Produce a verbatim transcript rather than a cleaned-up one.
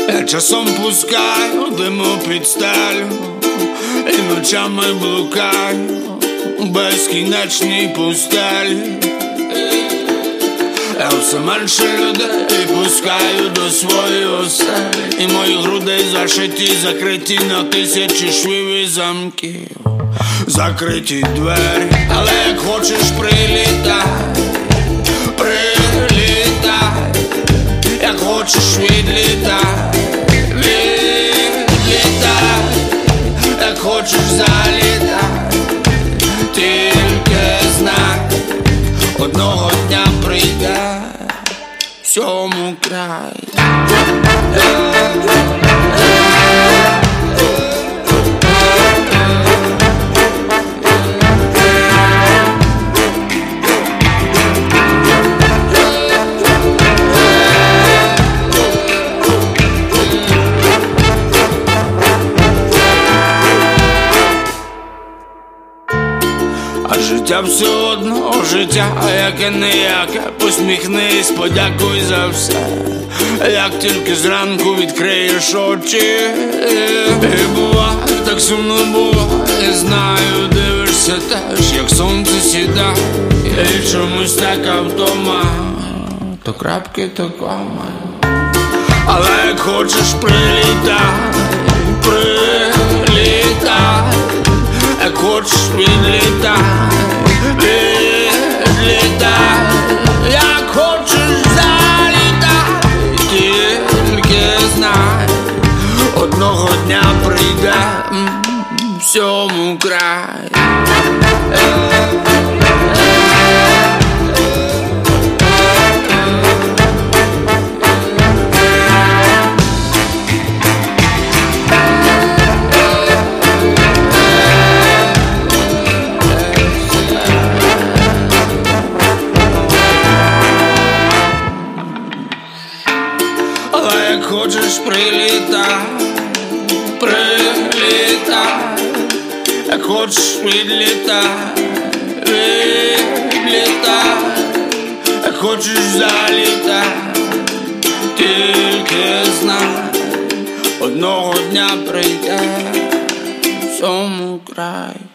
Я часом пускаю диму під стелю і ночами блукаю у безкінечній пустелі. Я все менше людей пускаю до своєї оселі, і мої груди зашиті, закриті на тисячі швів і замків, закриті двері. Але як хочеш прилітай, прилітай, як хочеш відлітай, відлітай, як хочеш залітай, тільки знай, одного дня прийде всьому край. А життя все одно життя, яке ніяке. Посміхнись, подякуй за все, як тільки зранку відкриєш очі. І буває, так сумно буває, знаю, дивишся теж, як сонце сідає, і чомусь така втома, то крапки, то кома. Але як хочеш прилітай, прилітай, як хочеш відлітай, відлітай, як хочеш залітай, тільки знай, одного дня прийде всьому край. Але як хочеш прилітай, прилітай, як хочеш відлітай, відлітай, як хочеш залітай, тільки знай, одного дня прийде всьому край.